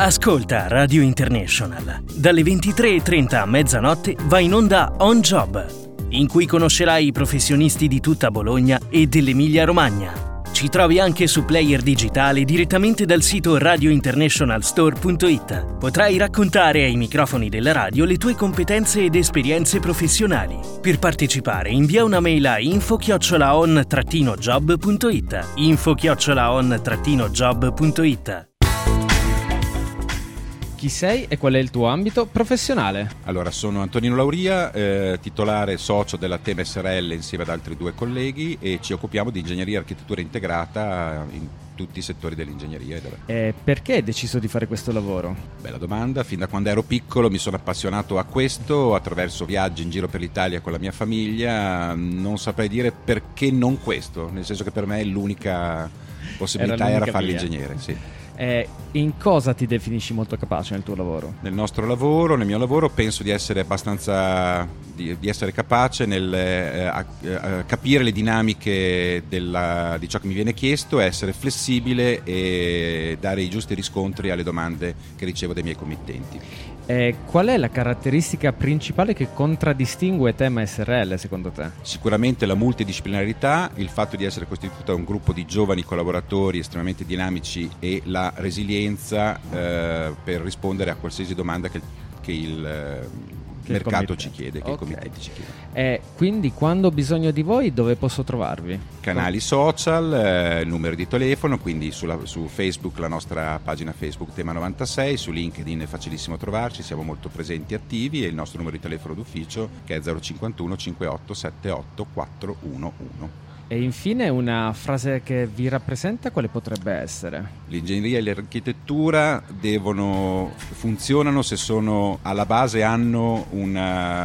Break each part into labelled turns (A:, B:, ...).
A: Ascolta Radio International. Dalle 23:30 a mezzanotte va in onda On Job, in cui conoscerai i professionisti di tutta Bologna e dell'Emilia-Romagna. Ci trovi anche su player digitale direttamente dal sito radiointernationalstore.it. Potrai raccontare ai microfoni della radio le tue competenze ed esperienze professionali. Per partecipare invia una mail a info@on-job.it. info@on-job.it.
B: Chi sei e qual è il tuo ambito professionale?
C: Allora, sono Antonino Lauria, titolare socio della TEM SRL insieme ad altri 2 colleghi, e ci occupiamo di ingegneria e architettura integrata in tutti i settori dell'ingegneria.
B: E perché hai deciso di fare questo lavoro?
C: Bella domanda. Fin da quando ero piccolo mi sono appassionato a questo, attraverso viaggi in giro per l'Italia con la mia famiglia. Non saprei dire perché non questo, nel senso che per me l'unica possibilità era fare l'ingegnere, sì.
B: In cosa ti definisci molto capace nel tuo lavoro?
C: Nel mio lavoro penso di essere abbastanza di essere capace nel capire le dinamiche di ciò che mi viene chiesto, essere flessibile e dare i giusti riscontri alle domande che ricevo dai miei committenti.
B: Qual è la caratteristica principale che contraddistingue TEM SRL secondo te?
C: Sicuramente la multidisciplinarità, il fatto di essere costituito da un gruppo di giovani collaboratori estremamente dinamici e la resilienza per rispondere a qualsiasi domanda che il mercato ci chiede, che il committente ci chiede.
B: Quindi quando ho bisogno di voi dove posso trovarvi?
C: Canali social, numero di telefono, quindi su Facebook, la nostra pagina Facebook Tema96, su LinkedIn è facilissimo trovarci, siamo molto presenti e attivi, e il nostro numero di telefono d'ufficio che è 051 58 78 411.
B: E infine una frase che vi rappresenta, quale potrebbe essere?
C: L'ingegneria e l'architettura funzionano se sono alla base, hanno un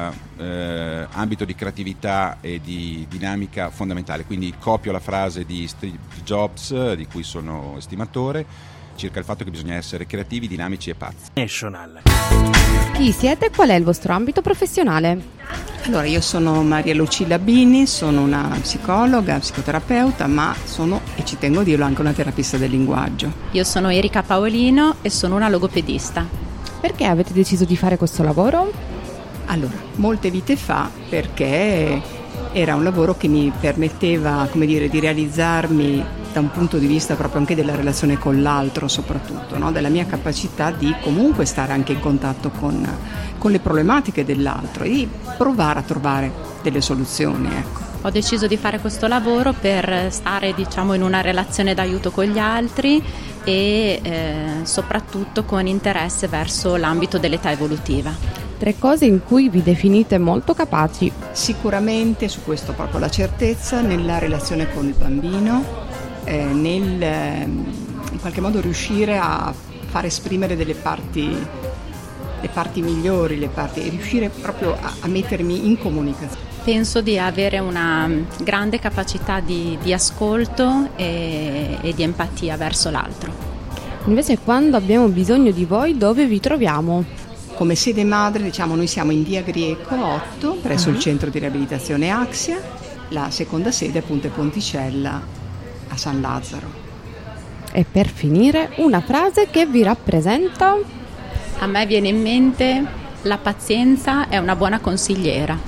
C: ambito di creatività e di dinamica fondamentale. Quindi copio la frase di Steve Jobs, di cui sono estimatore, circa il fatto che bisogna essere creativi, dinamici e pazzi.
A: National.
D: Chi siete e qual è il vostro ambito professionale?
E: Allora, io sono Maria Lucilla Bini, sono una psicologa, psicoterapeuta, ma sono, e ci tengo a dirlo, anche una terapista del linguaggio.
F: Io sono Erika Paolino e sono una logopedista.
D: Perché avete deciso di fare questo lavoro?
E: Allora, molte vite fa, perché era un lavoro che mi permetteva, di realizzarmi da un punto di vista proprio anche della relazione con l'altro, soprattutto, no? Della mia capacità di comunque stare anche in contatto con le problematiche dell'altro e di provare a trovare delle soluzioni, ecco.
F: Ho deciso di fare questo lavoro per stare, in una relazione d'aiuto con gli altri e soprattutto con interesse verso l'ambito dell'età evolutiva.
D: 3 cose in cui vi definite molto capaci.
E: Sicuramente su questo proprio la certezza nella relazione con il bambino, nel in qualche modo riuscire a far esprimere le parti migliori, e riuscire proprio a mettermi in comunicazione.
F: Penso di avere una grande capacità di ascolto e di empatia verso l'altro.
D: Invece, quando abbiamo bisogno di voi, dove vi troviamo?
E: Come sede madre, noi siamo in via Grieco 8, presso il centro di riabilitazione Axia. La seconda sede appunto è Ponticella a San Lazzaro.
D: E per finire, una frase che vi rappresenta?
F: A me viene in mente: la pazienza è una buona consigliera.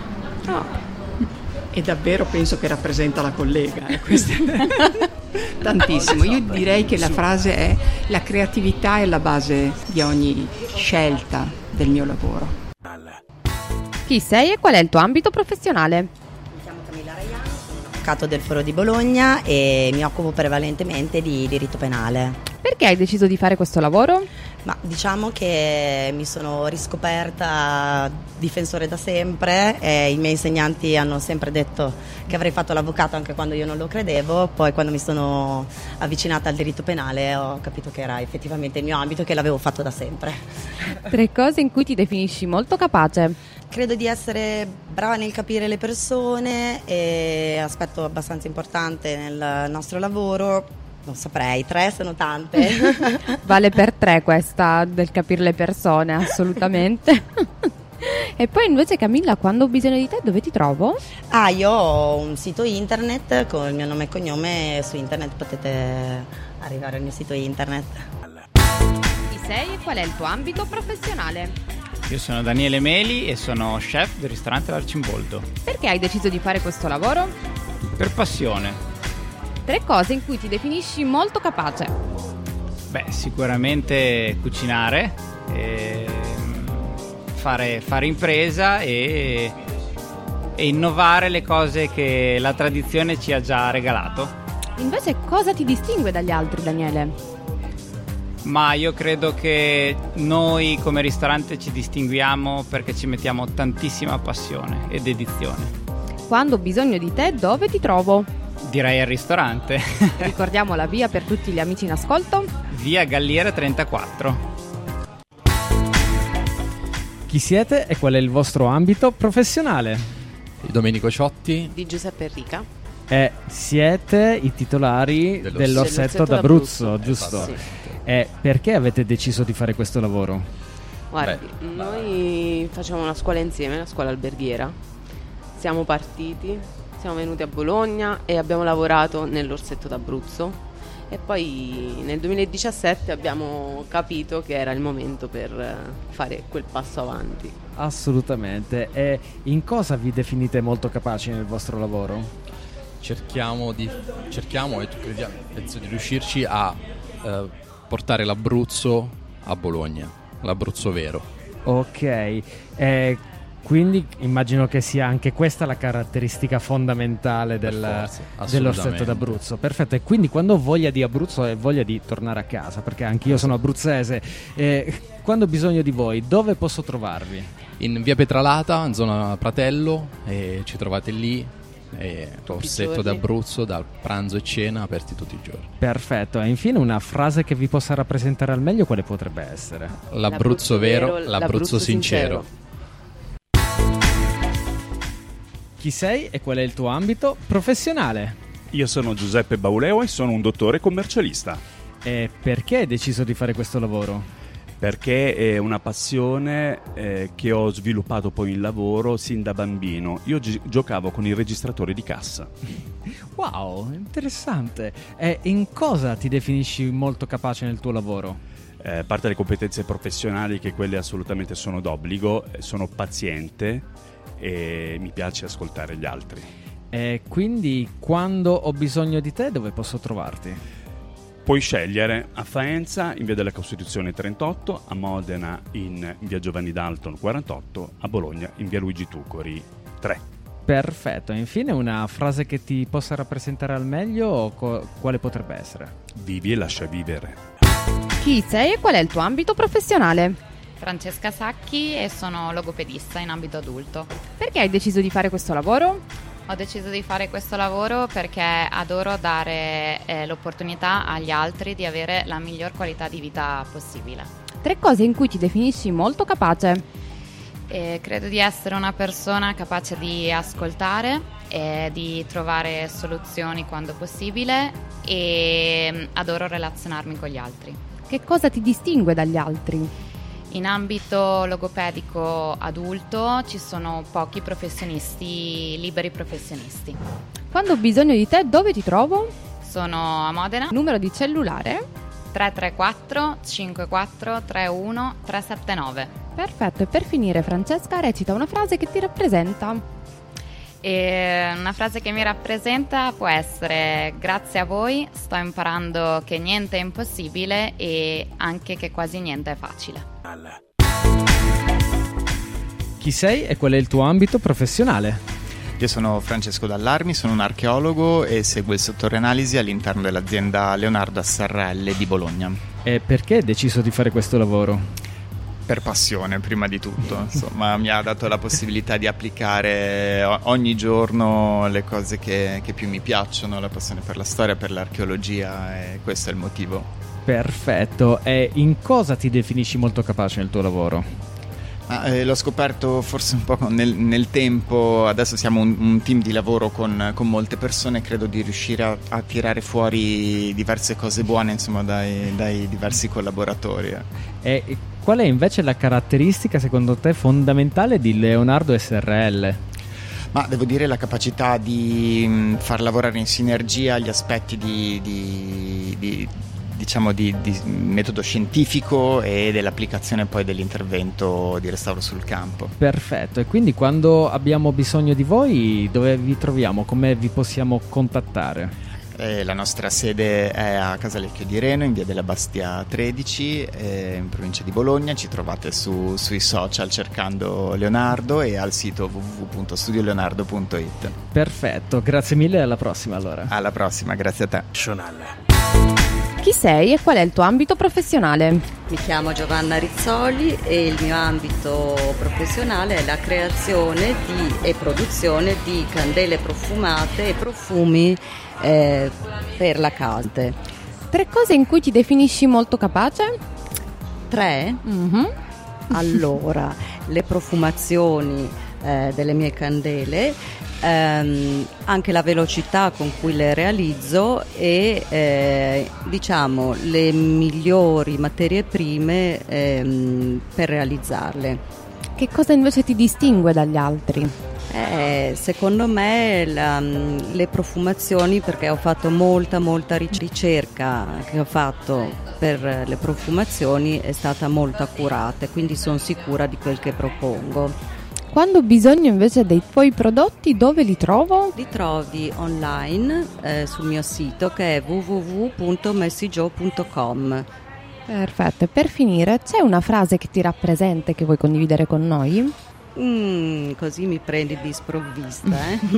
E: E davvero penso che rappresenta la collega. Tantissimo. Io direi che la frase è: la creatività è la base di ogni scelta del mio lavoro.
D: Chi sei e qual è il tuo ambito professionale?
G: Mi chiamo Camilla Raiano, sono avvocato del Foro di Bologna e mi occupo prevalentemente di diritto penale.
D: Perché hai deciso di fare questo lavoro?
G: Ma diciamo che mi sono riscoperta difensore da sempre e i miei insegnanti hanno sempre detto che avrei fatto l'avvocato anche quando io non lo credevo. Poi quando mi sono avvicinata al diritto penale ho capito che era effettivamente il mio ambito e che l'avevo fatto da sempre.
D: 3 cose in cui ti definisci molto capace.
G: Credo di essere brava nel capire le persone, e aspetto abbastanza importante nel nostro lavoro. Non saprei, 3 sono tante.
D: Vale per 3 questa del capire le persone, assolutamente. E poi invece Camilla, quando ho bisogno di te, dove ti trovo?
G: Io ho un sito internet con il mio nome e cognome, su internet potete arrivare al mio sito internet.
H: Chi
D: sei e qual è il tuo ambito professionale?
H: Io sono Daniele Meli e sono chef del ristorante L'Arcimboldo.
D: Perché hai deciso di fare questo lavoro?
H: Per passione.
D: 3 cose in cui ti definisci molto capace.
H: Beh, sicuramente cucinare, fare impresa e innovare le cose che la tradizione ci ha già regalato.
D: Invece cosa ti distingue dagli altri, Daniele?
H: Ma io credo che noi come ristorante ci distinguiamo perché ci mettiamo tantissima passione e dedizione.
D: Quando ho bisogno di te, dove ti trovo?
H: Direi al ristorante.
D: Ricordiamo la via per tutti gli amici in ascolto.
H: Via Galliera 34.
B: Chi siete e qual è il vostro ambito professionale?
I: Di Domenico Ciotti.
J: Di Giuseppe Enrica.
B: E siete i titolari dell'Orsetto d'Abruzzo, giusto?
J: Sì.
B: E perché avete deciso di fare questo lavoro?
J: Guardi, noi facciamo una scuola insieme, una scuola alberghiera. Siamo partiti, siamo venuti a Bologna e abbiamo lavorato nell'Orsetto d'Abruzzo. E poi nel 2017 abbiamo capito che era il momento per fare quel passo avanti.
B: Assolutamente. E in cosa vi definite molto capaci nel vostro lavoro?
I: Cerchiamo e crediamo, penso di riuscirci a portare l'Abruzzo a Bologna, l'Abruzzo vero.
B: Ok, quindi immagino che sia anche questa la caratteristica fondamentale dell'Orsetto d'Abruzzo. Perfetto, e quindi quando ho voglia di Abruzzo e voglia di tornare a casa, perché anche io sono abruzzese, quando ho bisogno di voi, dove posso trovarvi?
I: In via Petralata, in zona Pratello, e ci trovate lì. Orsetto d'Abruzzo, dal pranzo e cena, aperti tutti i giorni.
B: Perfetto, e infine una frase che vi possa rappresentare al meglio, quale potrebbe essere?
I: L'Abruzzo vero, l'Abruzzo sincero.
B: Chi sei e qual è il tuo ambito professionale?
K: Io sono Giuseppe Bauleo e sono un dottore commercialista.
B: E perché hai deciso di fare questo lavoro?
K: Perché è una passione che ho sviluppato poi in lavoro sin da bambino. Io giocavo con i registratori di cassa.
B: Wow, interessante. E in cosa ti definisci molto capace nel tuo lavoro?
K: A parte le competenze professionali, che quelle assolutamente sono d'obbligo, sono paziente e mi piace ascoltare gli altri.
B: E quindi quando ho bisogno di te, dove posso trovarti?
K: Puoi scegliere a Faenza in via della Costituzione 38, a Modena in via Giovanni Dalton 48, a Bologna in via Luigi Tucori 3.
B: Perfetto, e infine una frase che ti possa rappresentare al meglio, quale potrebbe essere?
K: Vivi e lascia vivere.
D: Chi sei e qual è il tuo ambito professionale?
L: Francesca Sacchi e sono logopedista in ambito adulto.
D: Perché hai deciso di fare questo lavoro?
L: Ho deciso di fare questo lavoro perché adoro dare l'opportunità agli altri di avere la miglior qualità di vita possibile.
D: 3 cose in cui ti definisci molto capace.
L: Credo di essere una persona capace di ascoltare e di trovare soluzioni quando possibile e adoro relazionarmi con gli altri.
D: Che cosa ti distingue dagli altri?
L: In ambito logopedico adulto ci sono pochi professionisti, liberi professionisti.
D: Quando ho bisogno di te, dove ti trovo?
L: Sono a Modena.
D: Numero di cellulare?
L: 334 54 31 379.
D: Perfetto, e per finire Francesca recita una frase che ti rappresenta.
L: E una frase che mi rappresenta può essere: grazie a voi sto imparando che niente è impossibile e anche che quasi niente è facile.
B: Chi sei e qual è il tuo ambito professionale?
M: Io sono Francesco Dallarmi, sono un archeologo e seguo il settore analisi all'interno dell'azienda Leonardo SRL di Bologna.
B: E perché hai deciso di fare questo lavoro?
M: Per passione, prima di tutto, insomma, mi ha dato la possibilità di applicare ogni giorno le cose che più mi piacciono, la passione per la storia, per l'archeologia, e questo è il motivo.
B: Perfetto, e in cosa ti definisci molto capace nel tuo lavoro?
M: L'ho scoperto forse un po' nel tempo, adesso siamo un team di lavoro con molte persone, credo di riuscire a tirare fuori diverse cose buone, insomma, dai diversi collaboratori.
B: E qual è invece la caratteristica secondo te fondamentale di Leonardo SRL?
M: Ma devo dire la capacità di far lavorare in sinergia gli aspetti di di metodo scientifico e dell'applicazione poi dell'intervento di restauro sul campo.
B: Perfetto, e quindi quando abbiamo bisogno di voi, dove vi troviamo? Come vi possiamo contattare?
M: La nostra sede è a Casalecchio di Reno, in via della Bastia 13, in provincia di Bologna. Ci trovate sui social cercando Leonardo e al sito www.studioleonardo.it.
B: Perfetto, grazie mille e alla prossima allora.
M: Alla prossima, grazie a te.
D: Chi sei e qual è il tuo ambito professionale?
N: Mi chiamo Giovanna Rizzoli e il mio ambito professionale è la creazione e produzione di candele profumate e profumi per la casa.
D: 3 cose in cui ti definisci molto capace?
N: 3? Mm-hmm. Allora, le profumazioni delle mie candele, anche la velocità con cui le realizzo e diciamo le migliori materie prime per realizzarle.
D: Che cosa invece ti distingue dagli altri?
N: Secondo me le profumazioni, perché ho fatto molta ricerca che ho fatto per le profumazioni, è stata molto accurata, quindi sono sicura di quel che propongo.
D: Quando ho bisogno invece dei tuoi prodotti, dove li trovo?
N: Li trovi online sul mio sito, che è www.messijo.com.
D: Perfetto, e per finire c'è una frase che ti rappresenta e che vuoi condividere con noi?
N: Così mi prendi di sprovvista,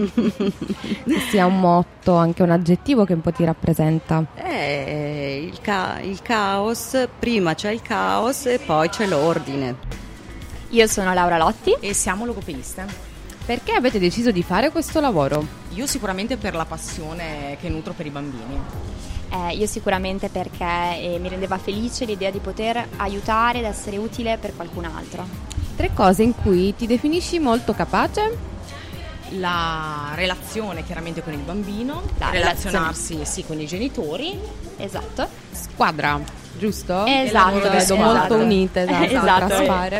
D: Che sia un motto, anche un aggettivo che un po' ti rappresenta.
N: Il caos, prima c'è il caos e poi c'è l'ordine.
O: Io sono Laura Lotti
P: e siamo logopediste.
D: Perché avete deciso di fare questo lavoro?
P: Io sicuramente per la passione che nutro per i bambini.
O: Io sicuramente perché mi rendeva felice l'idea di poter aiutare ed essere utile per qualcun altro.
D: 3 cose in cui ti definisci molto capace?
P: La relazione chiaramente con il bambino,
O: relazionarsi
P: con i genitori.
O: Esatto.
D: Squadra, giusto?
O: Esatto.
D: Vedo molto unite,
O: esatto.
D: Traspare.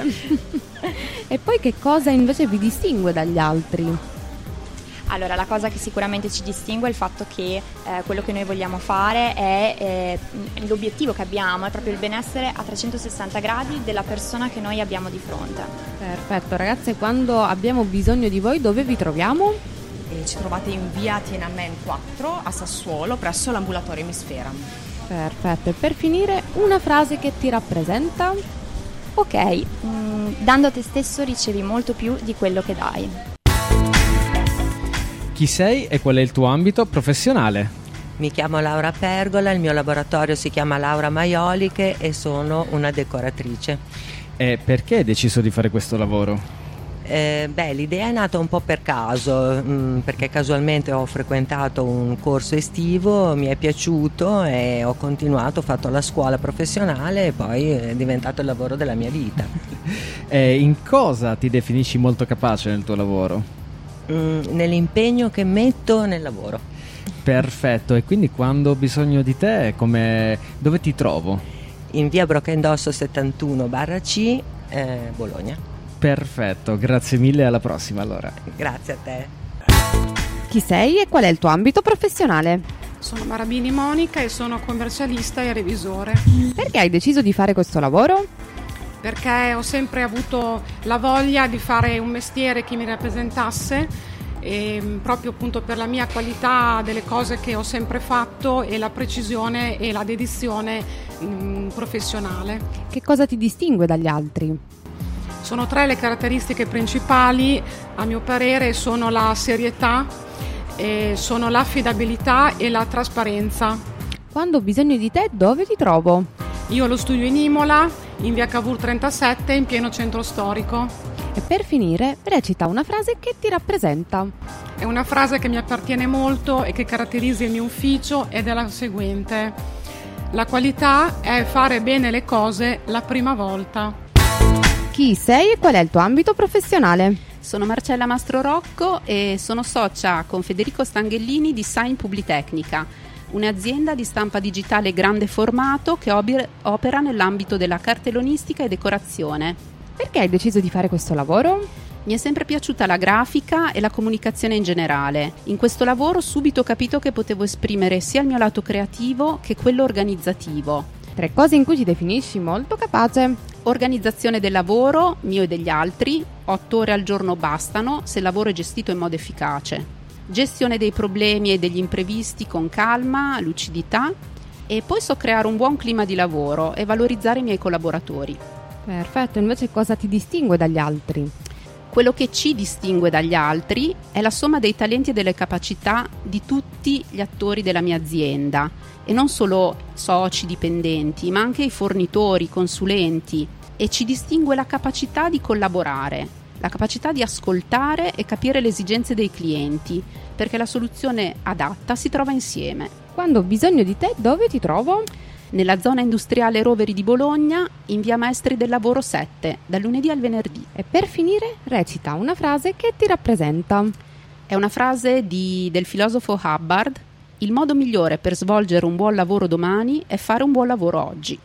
D: E poi che cosa invece vi distingue dagli altri?
O: Allora, la cosa che sicuramente ci distingue è il fatto che quello che noi vogliamo fare è l'obiettivo che abbiamo, è proprio il benessere a 360 gradi della persona che noi abbiamo di fronte.
D: Perfetto, ragazze, quando abbiamo bisogno di voi, dove vi troviamo?
P: Ci trovate in via Tiananmen 4 a Sassuolo, presso l'ambulatorio Emisfera.
D: Perfetto, e per finire una frase che ti rappresenta?
O: Ok, dando a te stesso ricevi molto più di quello che dai.
B: Chi sei e qual è il tuo ambito professionale?
Q: Mi chiamo Laura Pergola, il mio laboratorio si chiama Laura Maioliche e sono una decoratrice.
B: E perché hai deciso di fare questo lavoro?
Q: L'idea è nata un po' per caso, perché casualmente ho frequentato un corso estivo, mi è piaciuto e ho continuato, ho fatto la scuola professionale e poi è diventato il lavoro della mia vita.
B: In cosa ti definisci molto capace nel tuo lavoro?
Q: Nell'impegno che metto nel lavoro.
B: Perfetto, e quindi quando ho bisogno di te, dove ti trovo?
Q: In via Brockendosso 71/C, Bologna.
B: Perfetto, grazie mille, alla prossima allora.
Q: Grazie a te.
D: Chi sei e qual è il tuo ambito professionale?
R: Sono Marabini Monica e sono commercialista e revisore.
D: Perché hai deciso di fare questo lavoro?
R: Perché ho sempre avuto la voglia di fare un mestiere che mi rappresentasse, e proprio appunto per la mia qualità delle cose che ho sempre fatto e la precisione e la dedizione professionale.
D: Che cosa ti distingue dagli altri?
R: Sono 3 le caratteristiche principali, a mio parere, sono la serietà, sono l'affidabilità e la trasparenza.
D: Quando ho bisogno di te, dove ti trovo?
R: Io ho lo studio in Imola, in via Cavour 37, in pieno centro storico.
D: E per finire, recita una frase che ti rappresenta.
R: È una frase che mi appartiene molto e che caratterizza il mio ufficio ed è la seguente: la qualità è fare bene le cose la prima volta.
D: Chi sei e qual è il tuo ambito professionale?
S: Sono Marcella Mastro Rocco e sono socia con Federico Stanghellini di Sign Publitecnica, un'azienda di stampa digitale grande formato che opera nell'ambito della cartellonistica e decorazione.
D: Perché hai deciso di fare questo lavoro?
S: Mi è sempre piaciuta la grafica e la comunicazione in generale. In questo lavoro subito ho capito che potevo esprimere sia il mio lato creativo che quello organizzativo.
D: 3 cose in cui ti definisci molto capace.
S: Organizzazione del lavoro, mio e degli altri. 8 ore al giorno bastano se il lavoro è gestito in modo efficace. Gestione dei problemi e degli imprevisti con calma, lucidità. E poi so creare un buon clima di lavoro e valorizzare i miei collaboratori.
D: Perfetto, invece cosa ti distingue dagli altri?
S: Quello che ci distingue dagli altri è la somma dei talenti e delle capacità di tutti gli attori della mia azienda, e non solo soci, dipendenti, ma anche i fornitori, i consulenti, e ci distingue la capacità di collaborare, la capacità di ascoltare e capire le esigenze dei clienti, perché la soluzione adatta si trova insieme.
D: Quando ho bisogno di te, dove ti trovo?
S: Nella zona industriale Roveri di Bologna, in via Maestri del Lavoro 7, dal lunedì al venerdì.
D: E per finire, recita una frase che ti rappresenta.
S: È una frase del filosofo Hubbard: il modo migliore per svolgere un buon lavoro domani è fare un buon lavoro oggi.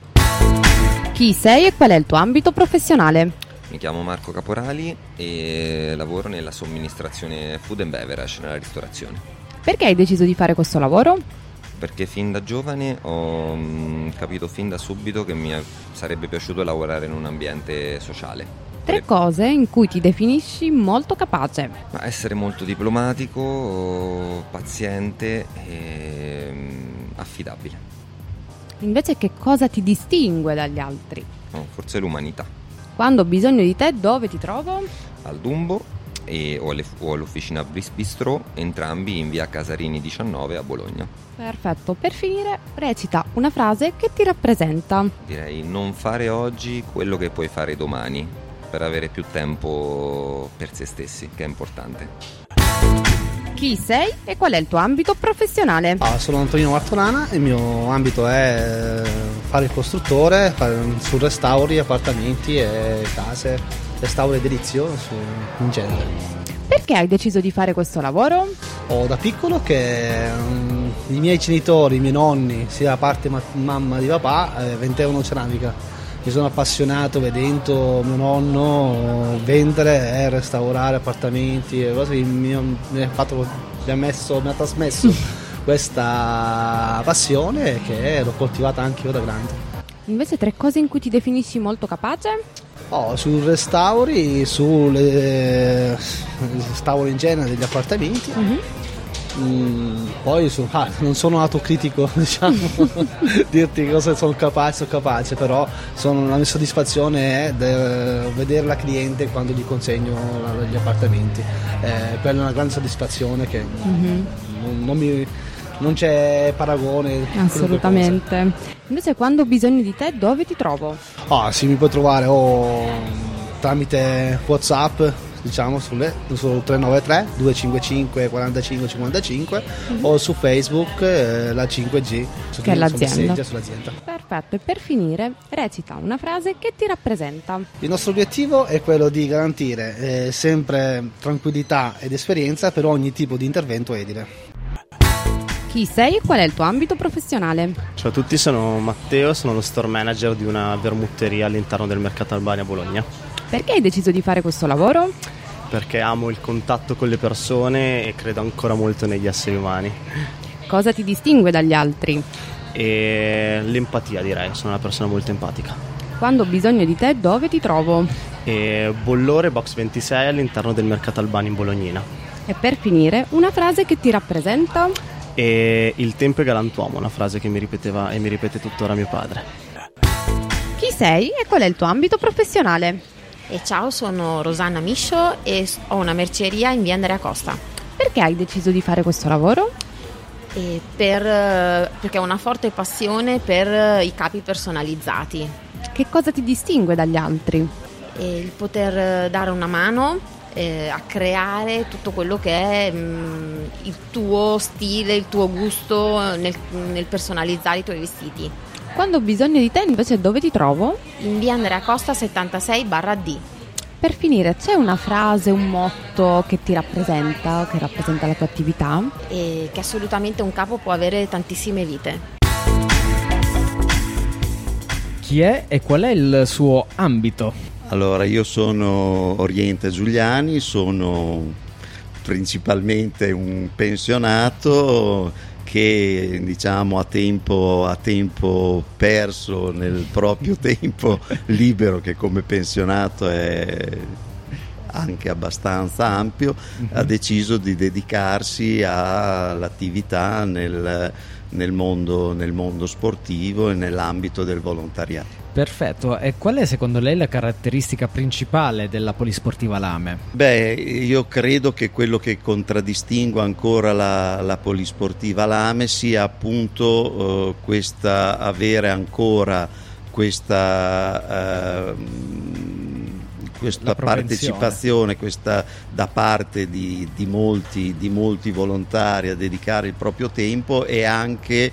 D: Chi sei e qual è il tuo ambito professionale?
T: Mi chiamo Marco Caporali e lavoro nella somministrazione food and beverage, nella ristorazione.
D: Perché hai deciso di fare questo lavoro?
T: Perché fin da giovane ho capito fin da subito che mi sarebbe piaciuto lavorare in un ambiente sociale.
D: 3 cose in cui ti definisci molto capace.
T: Ma essere molto diplomatico, paziente e affidabile.
D: Invece che cosa ti distingue dagli altri?
T: No, forse l'umanità.
D: Quando ho bisogno di te, dove ti trovo?
T: Al Dumbo o all'officina Bistro, entrambi in via Casarini 19 a Bologna.
D: Perfetto, per finire recita una frase che ti rappresenta.
T: Direi: non fare oggi quello che puoi fare domani, per avere più tempo per se stessi, che è importante.
D: Chi sei e qual è il tuo ambito professionale?
U: Sono Antonino Martorana e il mio ambito è fare il costruttore, su restauri, appartamenti e case, restauro edilizio in genere.
D: Perché hai deciso di fare questo lavoro?
U: Da piccolo che i miei genitori, i miei nonni, sia da parte mamma di papà, vendevano ceramica. Mi sono appassionato vedendo mio nonno vendere e restaurare appartamenti e cose. Mi ha trasmesso questa passione che l'ho coltivata anche io da grande.
D: Invece 3 cose in cui ti definisci molto capace?
U: Sui restauri, restauri in genere degli appartamenti. Poi non sono autocritico, diciamo, dirti cosa sono capace, però la mia soddisfazione è vedere la cliente quando gli consegno gli appartamenti. Quella è una grande soddisfazione che non c'è paragone.
D: Assolutamente. Invece quando ho bisogno di te, dove ti trovo?
U: Sì, mi puoi trovare tramite WhatsApp, diciamo sul 393 255 45 55 o su Facebook la 5G,
D: che è l'azienda.
U: Sull'azienda.
D: Perfetto, e per finire recita una frase che ti rappresenta.
U: Il nostro obiettivo è quello di garantire sempre tranquillità ed esperienza per ogni tipo di intervento edile.
D: Chi sei e qual è il tuo ambito professionale?
V: Ciao a tutti, sono Matteo, sono lo store manager di una vermutteria all'interno del Mercato Albani a Bologna.
D: Perché hai deciso di fare questo lavoro?
V: Perché amo il contatto con le persone e credo ancora molto negli esseri umani.
D: Cosa ti distingue dagli altri?
V: E l'empatia, direi, sono una persona molto empatica.
D: Quando ho bisogno di te, dove ti trovo?
V: Bollore Box 26 all'interno del Mercato Albani in Bolognina.
D: E per finire, una frase che ti rappresenta?
V: E il tempo è galantuomo, una frase che mi ripeteva e mi ripete tuttora mio padre.
D: Chi sei e qual è il tuo ambito professionale?
W: Ciao, sono Rosanna Miscio e ho una merceria in via Andrea Costa.
D: Perché hai deciso di fare questo lavoro?
W: Perché ho una forte passione per i capi personalizzati.
D: Che cosa ti distingue dagli altri?
W: Il poter dare una mano a creare tutto quello che è il tuo stile, il tuo gusto nel personalizzare i tuoi vestiti.
D: Quando ho bisogno di te invece dove ti trovo?
W: In via Andrea Costa 76/D.
D: Per finire, c'è una frase, un motto che ti rappresenta, che rappresenta la tua attività?
W: E che assolutamente un capo può avere tantissime vite.
B: Chi è e qual è il suo ambito?
A: Allora, io sono Oriente Giuliani, sono principalmente un pensionato che diciamo a tempo perso nel proprio tempo libero, che come pensionato è anche abbastanza ampio, ha deciso di dedicarsi all'attività nel mondo sportivo e nell'ambito del volontariato.
B: Perfetto, e qual è secondo lei la caratteristica principale della Polisportiva Lame?
A: Beh, io credo che quello che contraddistingue ancora la Polisportiva Lame sia appunto avere ancora questa partecipazione, questa da parte di molti volontari a dedicare il proprio tempo, e anche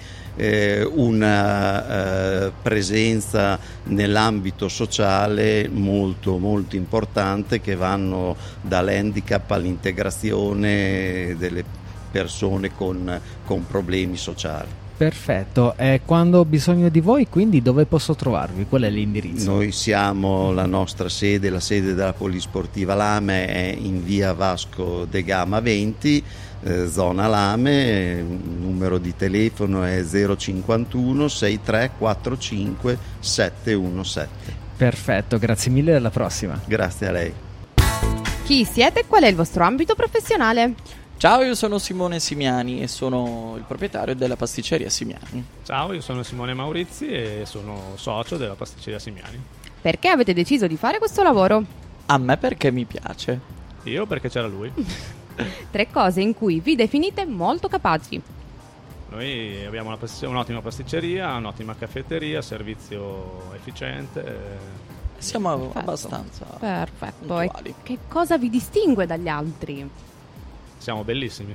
A: una presenza nell'ambito sociale molto molto importante, che vanno dall'handicap all'integrazione delle persone con problemi sociali.
B: Perfetto, e quando ho bisogno di voi, quindi dove posso trovarvi? Qual è l'indirizzo?
A: Noi siamo, la nostra sede, la sede della Polisportiva Lame è in via Vasco de Gama 20, zona Lame, il numero di telefono è 051 6345 717.
B: Perfetto, grazie mille, alla prossima.
A: Grazie a lei.
D: Chi siete e qual è il vostro ambito professionale?
C: Ciao, io sono Simone Simiani e sono il proprietario della pasticceria Simiani.
F: Ciao, io sono Simone Maurizi e sono socio della pasticceria Simiani.
D: Perché avete deciso di fare questo lavoro?
C: A me perché mi piace.
F: Io perché c'era lui.
D: 3 cose in cui vi definite molto capaci.
F: Noi abbiamo un'ottima pasticceria, un'ottima caffetteria, servizio efficiente.
C: Siamo abbastanza
D: perfetto.
C: puntuali.
D: E che cosa vi distingue dagli altri?
F: Siamo bellissimi.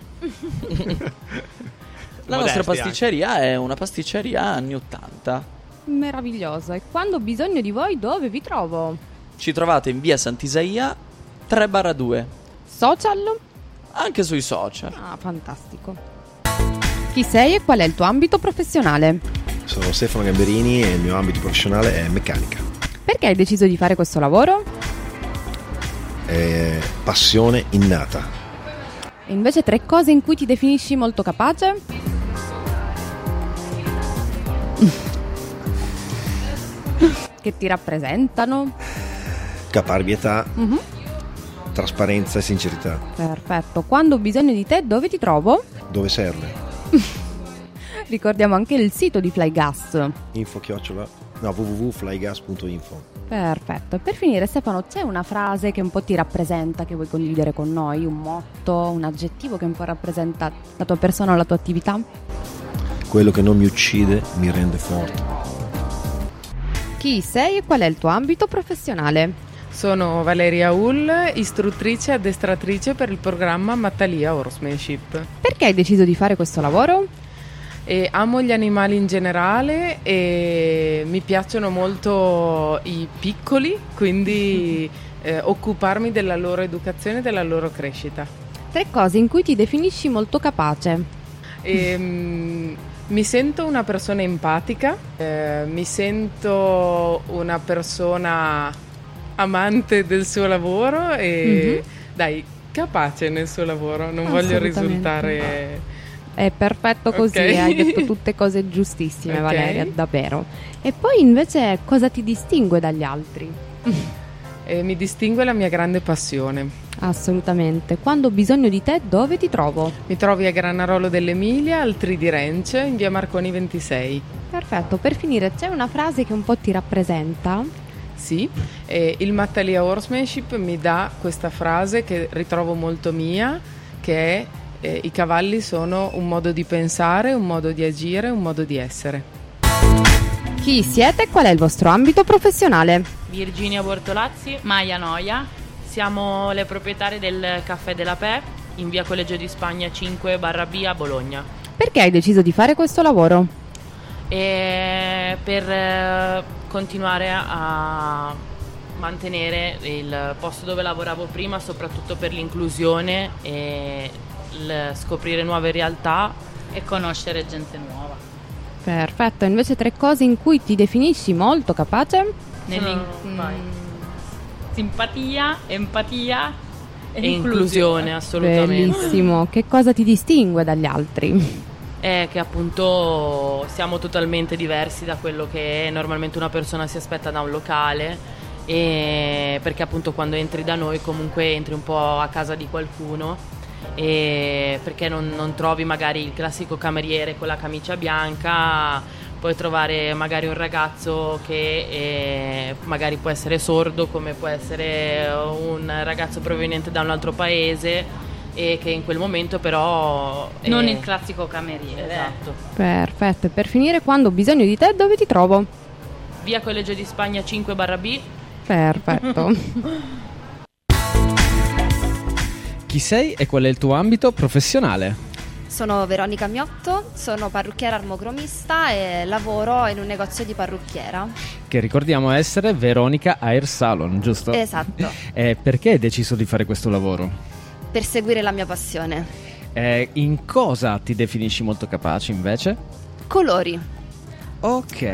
C: La nostra pasticceria è una pasticceria anni 80.
D: Meraviglioso. E quando ho bisogno di voi, dove vi trovo?
C: Ci trovate in via Sant'Isaia 3/2.
D: Social?
C: Anche sui social.
D: Ah, fantastico. Chi sei e qual è il tuo ambito professionale?
X: Sono Stefano Gamberini e il mio ambito professionale è meccanica.
D: Perché hai deciso di fare questo lavoro?
X: È passione innata.
D: E invece 3 cose in cui ti definisci molto capace? Che ti rappresentano?
X: Caparbietà, trasparenza e sincerità.
D: Perfetto. Quando ho bisogno di te, dove ti trovo?
X: Dove serve?
D: Ricordiamo anche il sito di Flygas.
X: www.flygas.info.
D: Perfetto. E per finire, Stefano, c'è una frase che un po' ti rappresenta, che vuoi condividere con noi? Un motto, un aggettivo che un po' rappresenta la tua persona o la tua attività?
X: Quello che non mi uccide mi rende forte.
D: Chi sei e qual è il tuo ambito professionale?
Y: Sono Valeria Hull, istruttrice e addestratrice per il programma Mattalia Horsemanship.
D: Perché hai deciso di fare questo lavoro?
Y: Amo gli animali in generale e mi piacciono molto i piccoli, quindi occuparmi della loro educazione e della loro crescita.
D: 3 cose in cui ti definisci molto capace.
Y: Mi sento una persona empatica, mi sento una persona amante del suo lavoro e capace nel suo lavoro, non voglio risultare...
D: È perfetto così,
Y: Okay.
D: Hai detto tutte cose giustissime,
Y: Ok.
D: Valeria, davvero. E poi invece cosa ti distingue dagli altri?
Y: Mi distingue la mia grande passione.
D: Assolutamente. Quando ho bisogno di te, dove ti trovo?
Y: Mi trovi a Granarolo dell'Emilia, al Tri di Rence, in via Marconi 26.
D: Perfetto, per finire c'è una frase che un po' ti rappresenta?
Y: Sì, il Mattalia Horsemanship mi dà questa frase che ritrovo molto mia, che è i cavalli sono un modo di pensare, un modo di agire, un modo di essere.
D: Chi siete e qual è il vostro ambito professionale?
Z: Virginia Bortolazzi, Maia Noia, siamo le proprietarie del Caffè della Pè in via Collegio di Spagna 5/B a Bologna.
D: Perché hai deciso di fare questo lavoro?
Z: E per continuare a mantenere il posto dove lavoravo prima, soprattutto per l'inclusione e scoprire nuove realtà e conoscere gente nuova.
D: Perfetto, invece 3 cose in cui ti definisci molto capace?
Z: simpatia, empatia e inclusione, assolutamente.
D: Bellissimo. Che cosa ti distingue dagli altri?
Z: È che appunto siamo totalmente diversi da quello che normalmente una persona si aspetta da un locale, e perché appunto quando entri da noi comunque entri un po' a casa di qualcuno, e perché non trovi magari il classico cameriere con la camicia bianca, puoi trovare magari un ragazzo che magari può essere sordo, come può essere un ragazzo proveniente da un altro paese, e che in quel momento però non il classico cameriere. Esatto.
D: Perfetto. E per finire, quando ho bisogno di te, dove ti trovo?
Z: Via Collegio di Spagna 5/B.
D: Perfetto.
B: Chi sei e qual è il tuo ambito professionale?
E: Sono Veronica Miotto, sono parrucchiera armocromista e lavoro in un negozio di parrucchiera.
B: Che ricordiamo essere Veronica Hair Salon, giusto?
E: Esatto.
B: Perché hai deciso di fare questo lavoro?
E: Per seguire la mia passione.
B: In cosa ti definisci molto capace invece?
E: Colori.
B: Ok.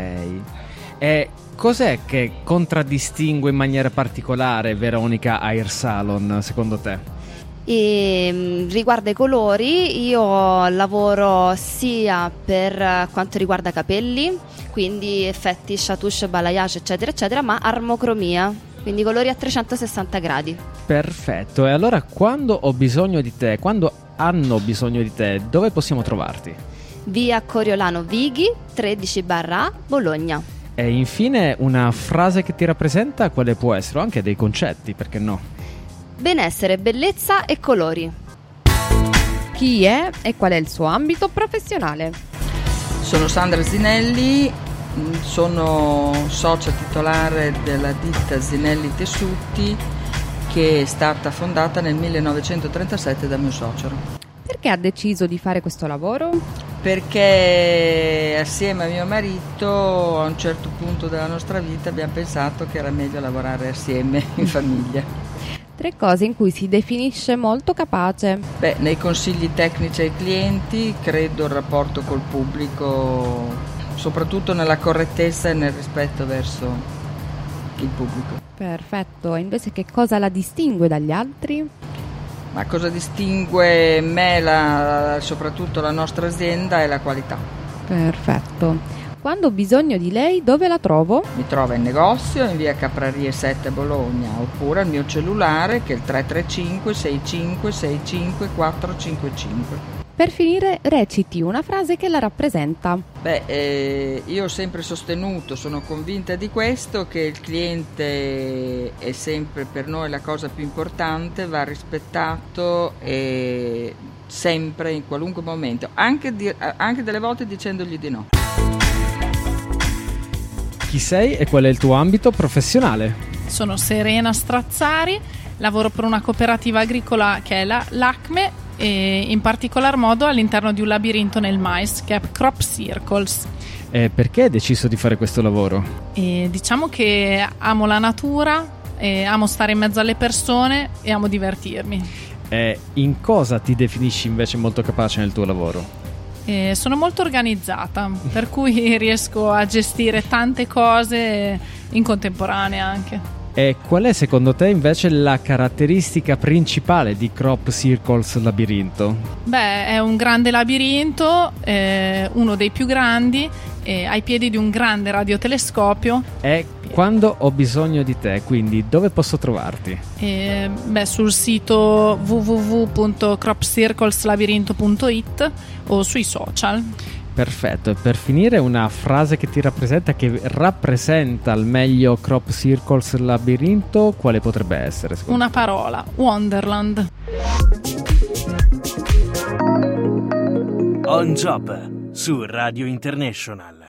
B: Cos'è che contraddistingue in maniera particolare Veronica Hair Salon secondo te?
E: E riguardo ai colori, io lavoro sia per quanto riguarda capelli, quindi effetti chatouche, balayage eccetera eccetera, ma armocromia, quindi colori a 360 gradi.
B: Perfetto. E allora quando ho bisogno di te, quando hanno bisogno di te, dove possiamo trovarti?
E: Via Coriolano Vighi 13/A, Bologna.
B: E infine una frase che ti rappresenta, quale può essere? O anche dei concetti, perché no?
E: Benessere, bellezza e colori.
D: Chi è e qual è il suo ambito professionale?
G: Sono Sandra Zinelli, sono socia titolare della ditta Zinelli Tessuti, che è stata fondata nel 1937 da mio suocero.
D: Perché ha deciso di fare questo lavoro?
G: Perché assieme a mio marito a un certo punto della nostra vita abbiamo pensato che era meglio lavorare assieme in famiglia.
D: 3 cose in cui si definisce molto capace.
G: Nei consigli tecnici ai clienti, credo il rapporto col pubblico, soprattutto nella correttezza e nel rispetto verso il pubblico.
D: Perfetto. E invece che cosa la distingue dagli altri?
G: Ma cosa distingue me, soprattutto la nostra azienda, è la qualità.
D: Perfetto. Quando ho bisogno di lei, dove la trovo?
G: Mi trova in negozio in via Caprarie 7 a Bologna, oppure al mio cellulare che è il 335 65 65 455.
D: Per finire, reciti una frase che la rappresenta.
G: Io ho sempre sostenuto, sono convinta di questo, che il cliente è sempre per noi la cosa più importante, va rispettato e sempre, in qualunque momento, anche delle volte dicendogli di no.
B: Chi sei e qual è il tuo ambito professionale?
H: Sono Serena Strazzari, lavoro per una cooperativa agricola che è l'Acme, e in particolar modo all'interno di un labirinto nel mais che è Crop Circles.
B: Perché hai deciso di fare questo lavoro?
H: Diciamo che amo la natura, amo stare in mezzo alle persone e amo divertirmi.
B: In cosa ti definisci invece molto capace nel tuo lavoro?
H: Sono molto organizzata, per cui riesco a gestire tante cose in contemporanea anche.
B: E qual è secondo te invece la caratteristica principale di Crop Circles Labirinto?
H: È un grande labirinto, uno dei più grandi, ai piedi di un grande radiotelescopio.
B: E quando ho bisogno di te, quindi dove posso trovarti?
H: Sul sito www.cropcircleslabirinto.it o sui social.
B: Perfetto. E per finire, una frase che ti rappresenta, che rappresenta al meglio Crop Circles Labirinto, quale potrebbe essere?
H: Una parola: Wonderland.
I: On Job su Radio International.